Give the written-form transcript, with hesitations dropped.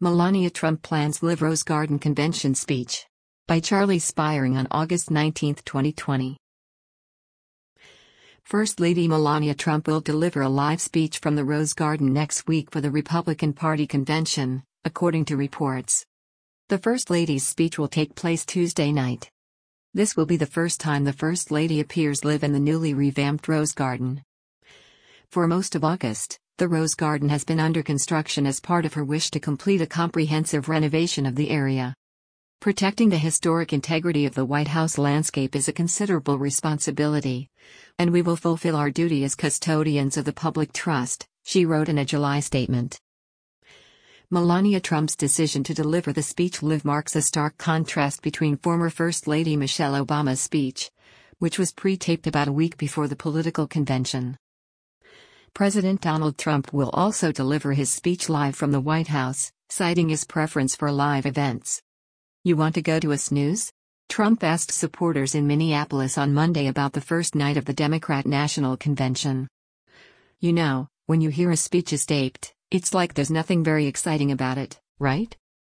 Melania Trump plans live Rose Garden convention speech. By Charlie Spiering on August 19, 2020. First Lady Melania Trump will deliver a live speech from the Rose Garden next week for the Republican Party convention, according to reports. The First Lady's speech will take place Tuesday night. This will be the first time the First Lady appears live in the newly revamped Rose Garden. For most of August, the Rose Garden has been under construction as part of her wish to complete a comprehensive renovation of the area. Protecting the historic integrity of the White House landscape is a considerable responsibility, and we will fulfill our duty as custodians of the public trust, she wrote in a July statement. Melania Trump's decision to deliver the speech live marks a stark contrast between former First Lady Michelle Obama's speech, which was pre-taped about a week before the political convention. President Donald Trump will also deliver his speech live from the White House, citing his preference for live events. "You want to go to a snooze?" Trump asked supporters in Minneapolis on Monday about the first night of the Democrat National Convention. "You know, when you hear a speech is taped, it's like there's nothing very exciting about it, right?"